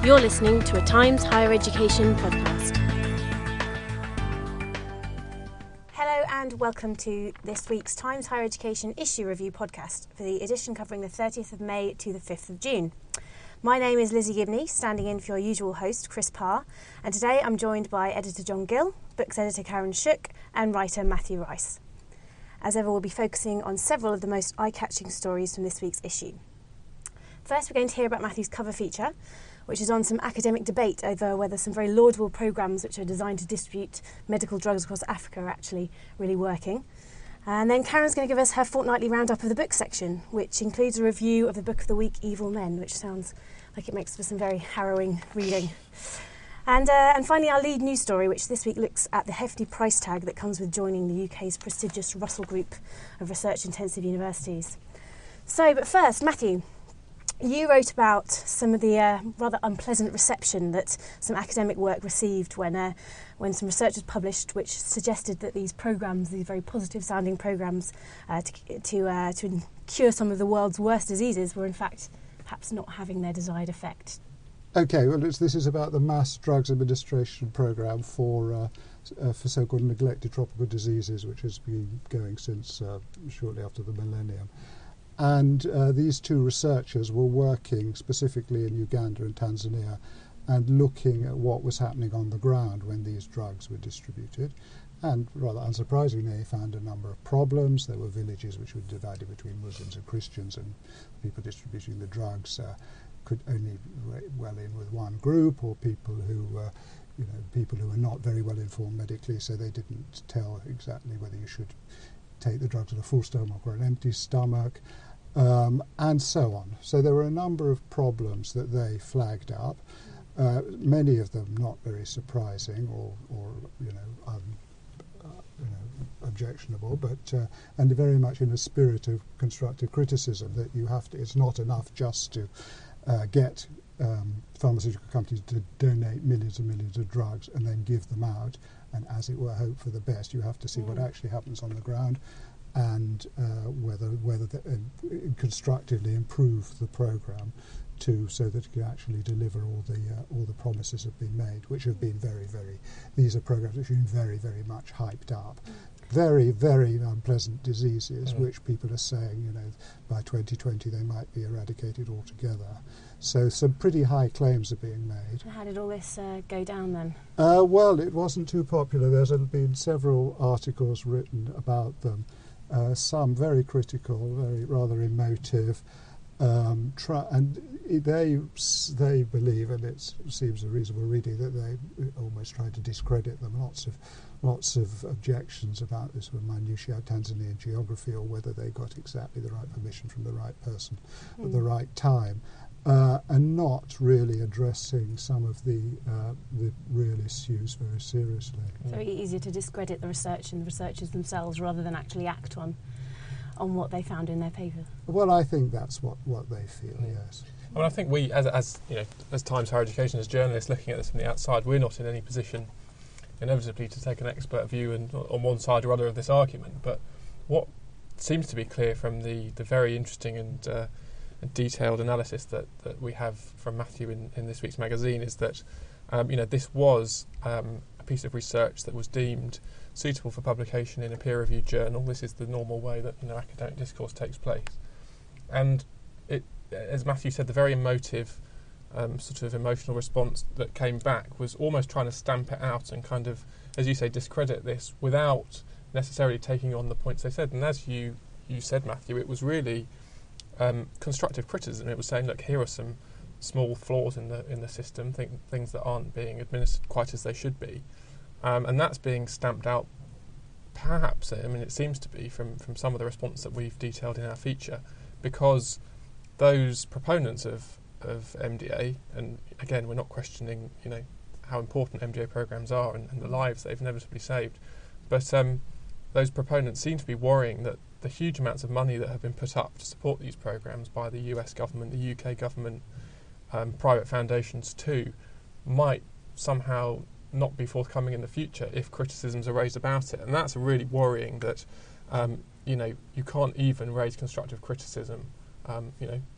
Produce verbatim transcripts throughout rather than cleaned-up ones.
You're listening to a Times Higher Education podcast. Hello and welcome to this week's Times Higher Education Issue Review podcast for the edition covering the thirtieth of May to the fifth of June. My name is Lizzie Gibney, standing in for your usual host, Chris Parr, and today I'm joined by editor John Gill, books editor Karen Shook, and writer Matthew Rice. As ever, we'll be focusing on several of the most eye-catching stories from this week's issue. First, we're going to hear about Matthew's cover feature, which is on some academic debate over whether some very laudable programmes which are designed to distribute medical drugs across Africa are actually really working. And then Karen's going to give us her fortnightly roundup of the book section, which includes a review of the book of the week, Evil Men, which sounds like it makes for some very harrowing reading. And uh, and finally, our lead news story, which this week looks at the hefty price tag that comes with joining the U K's prestigious Russell Group of research-intensive universities. So, but first, Matthew, you wrote about some of the uh, rather unpleasant reception that some academic work received when uh, when some research was published, which suggested that these programmes, these very positive-sounding programmes uh, to to, uh, to cure some of the world's worst diseases, were in fact perhaps not having their desired effect. Okay, well, it's, this is about the Mass Drugs Administration Programme for uh, uh, for so-called neglected tropical diseases, which has been going since uh, shortly after the millennium. And uh, these two researchers were working specifically in Uganda and Tanzania and looking at what was happening on the ground when these drugs were distributed. And rather unsurprisingly, they found a number of problems. There were villages which were divided between Muslims and Christians, and people distributing the drugs uh, could only be well in with one group, or people who uh, you know, people who were not very well informed medically, so they didn't tell exactly whether you should take the drugs with a full stomach or an empty stomach. Um, and so on. So there were a number of problems that they flagged up, uh, many of them not very surprising or, or you know, um, uh, you know, objectionable, but uh, and very much in a spirit of constructive criticism that you have to. It's not enough just to uh, get um, pharmaceutical companies to donate millions and millions of drugs and then give them out, and as it were, hope for the best. You have to see mm. what actually happens on the ground, and uh, whether whether the, uh, constructively improve the programme to so that it can actually deliver all the uh, all the promises have been made, which have been very very. These are programmes which have been very very much hyped up, very very unpleasant diseases, mm. which people are saying, you know, by twenty twenty they might be eradicated altogether. So some pretty high claims are being made. How did all this uh, go down then? Uh, well, it wasn't too popular. There's been several articles written about them. Uh, some very critical, very rather emotive, um, try, and they they believe, and it seems a reasonable reading, that they almost try to discredit them. Lots of lots of objections about this with minutiae of Tanzanian geography, or whether they got exactly the right permission from the right person mm. at the right time. Uh, and not really addressing some of the uh, the real issues very seriously. It's very easy to discredit the research and the researchers themselves rather than actually act on on what they found in their paper. Well, I think that's what, what they feel, yeah. yes. I mean, I think we, as as you know, as Times Higher Education, as journalists looking at this from the outside, we're not in any position, inevitably, to take an expert view and on one side or other of this argument. But what seems to be clear from the, the very interesting and uh, and detailed analysis that, that we have from Matthew in, in this week's magazine is that um, you know this was um, a piece of research that was deemed suitable for publication in a peer-reviewed journal. This is the normal way that you know academic discourse takes place, and it, as Matthew said, the very emotive um, sort of emotional response that came back was almost trying to stamp it out and kind of, as you say, discredit this without necessarily taking on the points they said. And as you you said, Matthew, it was really Um, constructive criticism. It was saying, look, here are some small flaws in the in the system, th- things that aren't being administered quite as they should be, um, and that's being stamped out. Perhaps, I mean, it seems to be from from some of the response that we've detailed in our feature, because those proponents of of M D A, and again, we're not questioning, you know, how important M D A programs are and, and the lives they've inevitably saved, but um, those proponents seem to be worrying that the huge amounts of money that have been put up to support these programs by the U S government, the U K government, um, private foundations too, might somehow not be forthcoming in the future if criticisms are raised about it. And that's really worrying that, um, you know, you can't even raise constructive criticism, um, you know,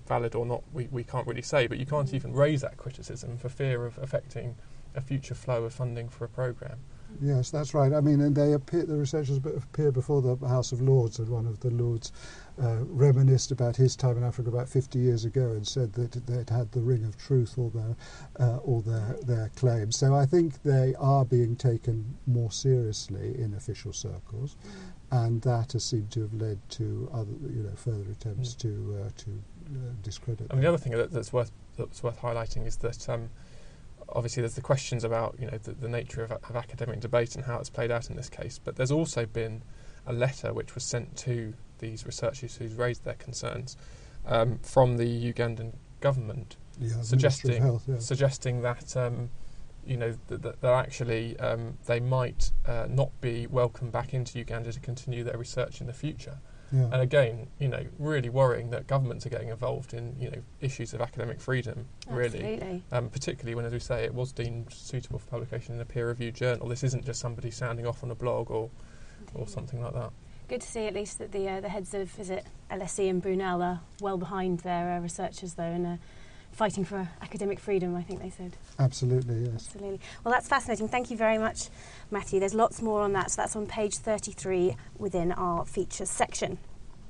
valid or not, we, we can't really say, but you can't even raise that criticism for fear of affecting a future flow of funding for a programme. Yes, that's right. I mean, and they appear, the researchers appeared before the House of Lords, and one of the Lords uh, reminisced about his time in Africa about fifty years ago and said that they'd had the ring of truth, all their, uh, all their, their claims. So I think they are being taken more seriously in official circles, mm. and that has seemed to have led to other, you know, further attempts mm. to uh, to uh, discredit. And the other thing that, that's worth that's worth highlighting is that. Um, Obviously, there's the questions about, you know, the, the nature of, of academic debate and how it's played out in this case. But there's also been a letter which was sent to these researchers who's raised their concerns um, from the Ugandan government, yeah, suggesting Health, yeah. suggesting that um, you know that, that, that actually um, they might uh, not be welcome back into Uganda to continue their research in the future. Yeah. And again, you know, really worrying that governments are getting involved in, you know, issues of academic freedom, really. Absolutely. Um, particularly when, as we say, it was deemed suitable for publication in a peer-reviewed journal. This isn't just somebody sounding off on a blog or or something like that. Good to see at least that the uh, the heads of, is it L S E and Brunel are well behind their uh, researchers, though, and uh, fighting for academic freedom, I think they said. Absolutely, yes. Absolutely. Well, that's fascinating. Thank you very much, Matthew. There's lots more on that, so that's on page thirty-three within our features section.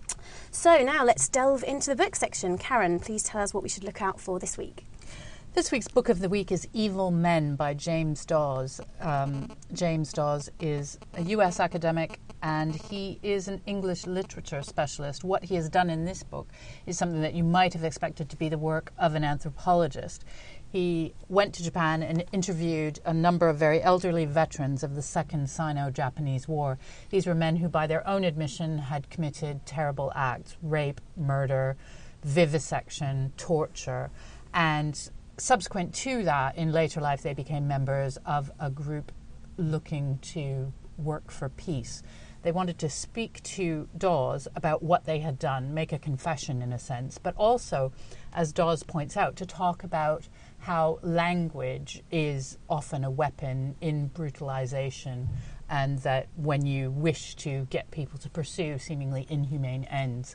So now let's delve into the book section. Karen, please tell us what we should look out for this week. This week's book of the week is Evil Men by James Dawes. Um, James Dawes is a U S academic and he is an English literature specialist. What he has done in this book is something that you might have expected to be the work of an anthropologist. He went to Japan and interviewed a number of very elderly veterans of the Second Sino-Japanese War. These were men who, by their own admission, had committed terrible acts, rape, murder, vivisection, torture, and subsequent to that, in later life, they became members of a group looking to work for peace. They wanted to speak to Dawes about what they had done, make a confession in a sense, but also, as Dawes points out, to talk about how language is often a weapon in brutalization, and that when you wish to get people to pursue seemingly inhumane ends,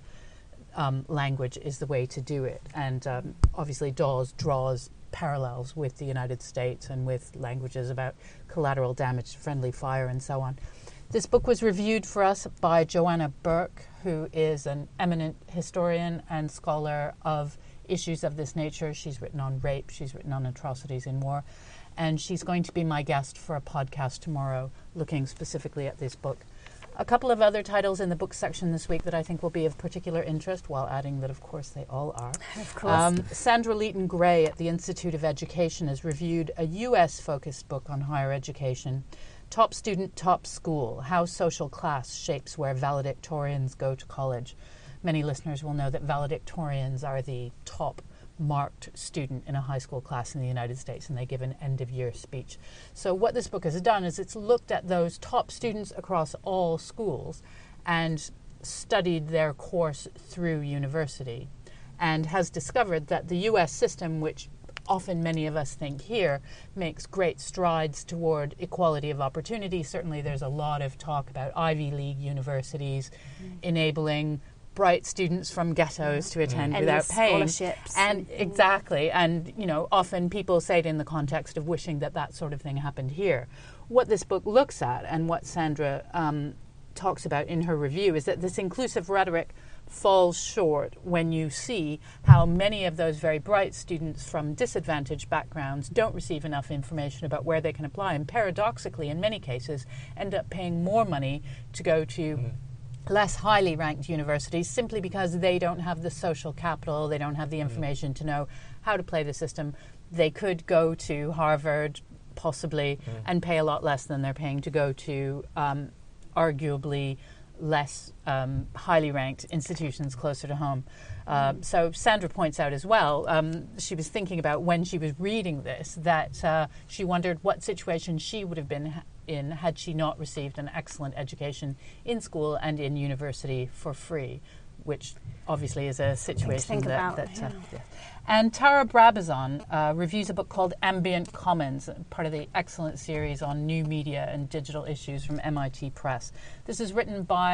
Um, language is the way to do it. And um, obviously Dawes draws parallels with the United States and with languages about collateral damage, friendly fire, and so on. This book was reviewed for us by Joanna Burke, who is an eminent historian and scholar of issues of this nature. She's written on rape, she's written on atrocities in war, and she's going to be my guest for a podcast tomorrow looking specifically at this book. A couple of other titles in the book section this week that I think will be of particular interest, while adding that, of course, they all are. Of course. Um, Sandra Leighton Gray at the Institute of Education has reviewed a U S-focused book on higher education, Top Student, Top School, How Social Class Shapes Where Valedictorians Go to College. Many listeners will know that valedictorians are the top marked student in a high school class in the United States, and they give an end-of-year speech. So what this book has done is it's looked at those top students across all schools and studied their course through university, and has discovered that the U S system, which often many of us think here, makes great strides toward equality of opportunity. Certainly there's a lot of talk about Ivy League universities mm. enabling bright students from ghettos to attend mm. without paying. Scholarships. And exactly, and you know, often people say it in the context of wishing that that sort of thing happened here. What this book looks at, and what Sandra um, talks about in her review, is that this inclusive rhetoric falls short when you see how many of those very bright students from disadvantaged backgrounds don't receive enough information about where they can apply, and paradoxically, in many cases, end up paying more money to go to mm. less highly ranked universities simply because they don't have the social capital, they don't have the information mm. to know how to play the system. They could go to Harvard, possibly, mm. and pay a lot less than they're paying to go to um, arguably less um, highly ranked institutions closer to home. Uh, mm. So Sandra points out as well, um, she was thinking about when she was reading this, that uh, she wondered what situation she would have been in had she not received an excellent education in school and in university for free, which obviously is a situation that... that... About, that yeah. uh, yeah. And Tara Brabazon uh, reviews a book called Ambient Commons, part of the excellent series on new media and digital issues from M I T Press. This is written by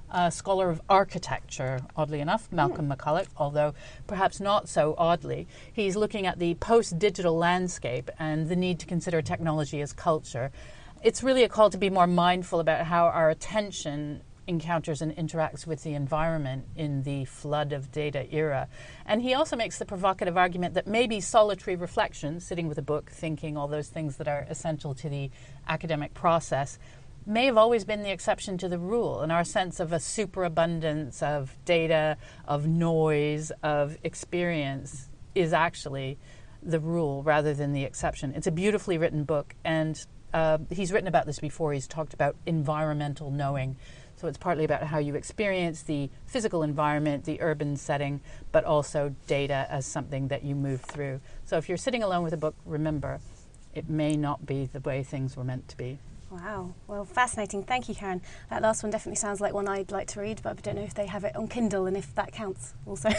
a scholar of architecture, oddly enough, Malcolm McCulloch, although perhaps not so oddly. He's looking at the post-digital landscape and the need to consider technology as culture. It's really a call to be more mindful about how our attention encounters and interacts with the environment in the flood of data era. And he also makes the provocative argument that maybe solitary reflection, sitting with a book, thinking all those things that are essential to the academic process, may have always been the exception to the rule, and our sense of a superabundance of data, of noise, of experience is actually the rule rather than the exception. It's a beautifully written book, and uh, he's written about this before. He's talked about environmental knowing. So it's partly about how you experience the physical environment, the urban setting, but also data as something that you move through. So if you're sitting alone with a book, remember, it may not be the way things were meant to be. Wow. Well, fascinating. Thank you, Karen. That last one definitely sounds like one I'd like to read, but I don't know if they have it on Kindle and if that counts also.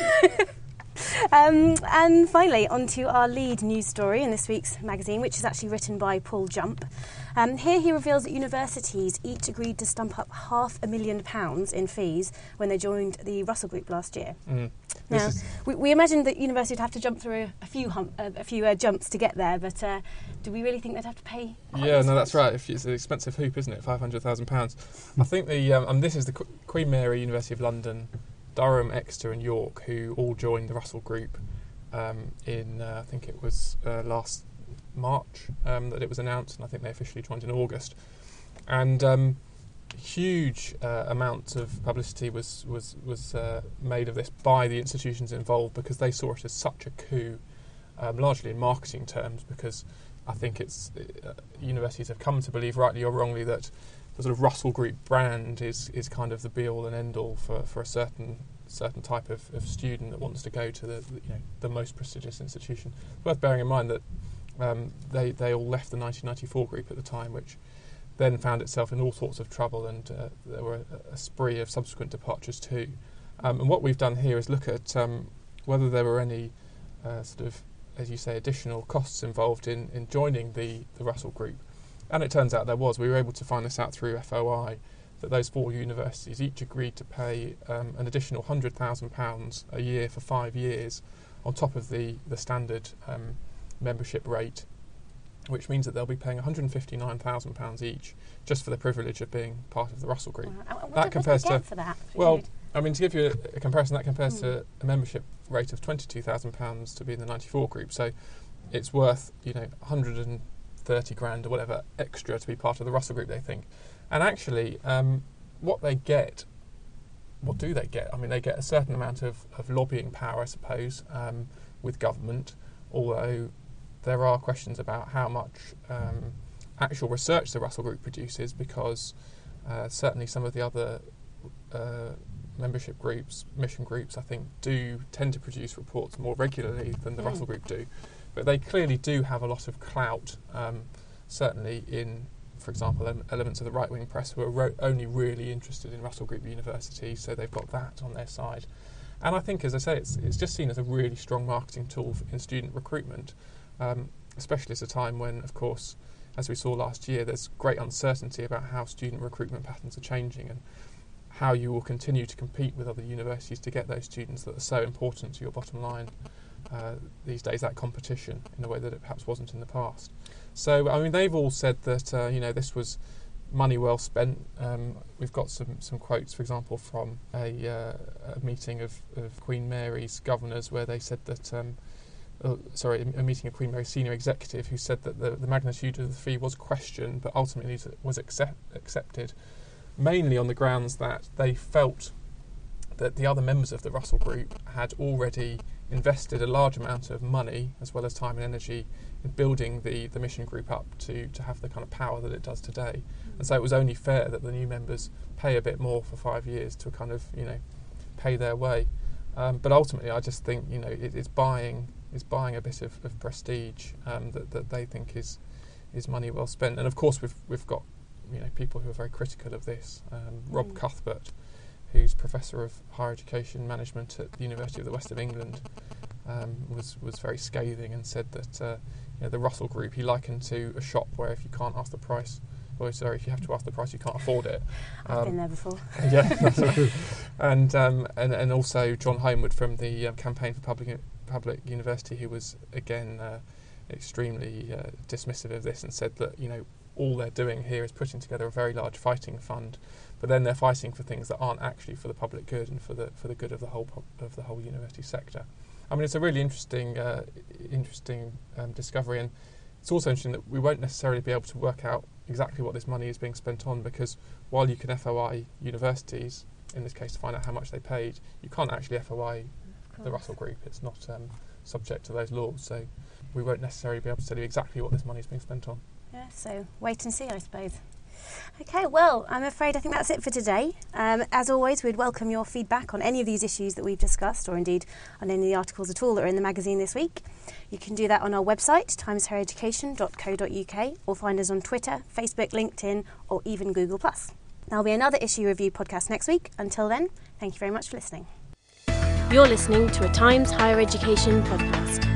um, and finally, on to our lead news story in this week's magazine, which is actually written by Paul Jump. Um, here he reveals that universities each agreed to stump up half a million pounds in fees when they joined the Russell Group last year. Mm. Now, we, we imagined that universities would have to jump through a few hum, uh, a few uh, jumps to get there, but uh, do we really think they'd have to pay? Yeah, no, that's right. If it's an expensive hoop, isn't it? five hundred thousand pounds. I think the um, and this is the Qu- Queen Mary, University of London, Durham, Exeter, and York, who all joined the Russell Group um, in uh, I think it was uh, last March um, that it was announced, and I think they officially joined in August. And um, huge uh, amounts of publicity was was was uh, made of this by the institutions involved, because they saw it as such a coup, um, largely in marketing terms, because I think it's uh, universities have come to believe, rightly or wrongly, that the sort of Russell Group brand is is kind of the be all and end all for, for a certain certain type of, of student that wants to go to the, the you know the most prestigious institution. It's worth bearing in mind that um, they they all left the nineteen ninety-four group at the time, which then found itself in all sorts of trouble, and uh, there were a, a spree of subsequent departures too. Um, and what we've done here is look at um, whether there were any uh, sort of, as you say, additional costs involved in, in joining the, the Russell Group. And it turns out there was. We were able to find this out through F O I, that those four universities each agreed to pay um, an additional one hundred thousand pounds a year for five years on top of the, the standard um, membership rate, which means that they'll be paying one hundred fifty-nine thousand pounds each just for the privilege of being part of the Russell Group. Wow. What That did, compares what did they to get for that? well, I mean, to give you a, a comparison, that compares Mm. to a membership rate of twenty-two thousand pounds to be in the ninety-four group. So it's worth, you know, one hundred thirty grand or whatever extra to be part of the Russell Group, they think. And actually, um, what they get, what do they get? I mean, they get a certain amount of, of lobbying power, I suppose, um, with government, although there are questions about how much um, actual research the Russell Group produces, because uh, certainly some of the other uh, membership groups, mission groups, I think, do tend to produce reports more regularly than the Mm. Russell Group do. But they clearly do have a lot of clout, um, certainly in, for example, ele- elements of the right-wing press who are ro- only really interested in Russell Group University, so they've got that on their side. And I think, as I say, it's, it's just seen as a really strong marketing tool for, in student recruitment, um, especially at a time when, of course, as we saw last year, there's great uncertainty about how student recruitment patterns are changing and how you will continue to compete with other universities to get those students that are so important to your bottom line uh, these days, that competition, in a way that it perhaps wasn't in the past. So, I mean, they've all said that, uh, you know, this was money well spent. Um, we've got some, some quotes, for example, from a, uh, a meeting of, of Queen Mary's governors, where they said that, um, uh, sorry, a meeting of Queen Mary's senior executive, who said that the, the magnitude of the fee was questioned, but ultimately was accept, accepted, mainly on the grounds that they felt that the other members of the Russell Group had already invested a large amount of money, as well as time and energy, in building the, the mission group up to, to have the kind of power that it does today. Mm. And so it was only fair that the new members pay a bit more for five years to kind of, you know, pay their way. Um, but ultimately, I just think, you know, it, it's buying it's buying a bit of, of prestige um, that, that they think is is money well spent. And of course, we've we've got, you know, people who are very critical of this. Um, mm. Rob Cuthbert, who's Professor of Higher Education Management at the University of the West of England, um, was was very scathing and said that uh, you know, the Russell Group he likened to a shop where if you can't ask the price, Or sorry, if you have to ask the price, you can't afford it. I've Um, been there before. Yeah, that's right. and, um, and and also John Homewood from the um, Campaign for Public Public University, who was again uh, extremely uh, dismissive of this and said that, you know, all they're doing here is putting together a very large fighting fund, but then they're fighting for things that aren't actually for the public good and for the for the good of the whole pub- of the whole university sector. I mean, it's a really interesting uh, interesting um, discovery, and it's also interesting that we won't necessarily be able to work out exactly what this money is being spent on, because while you can F O I universities, in this case to find out how much they paid, you can't actually F O I the Russell Group. It's not um, subject to those laws, so we won't necessarily be able to tell you exactly what this money is being spent on. Yeah, so wait and see, I suppose. Okay, well, I'm afraid I think that's it for today. Um, as always, we'd welcome your feedback on any of these issues that we've discussed, or indeed on any of the articles at all that are in the magazine this week. You can do that on our website, times higher education dot co dot uk, or find us on Twitter, Facebook, LinkedIn, or even Google plus. There'll be another issue review podcast next week. Until then, thank you very much for listening. You're listening to a Times Higher Education podcast.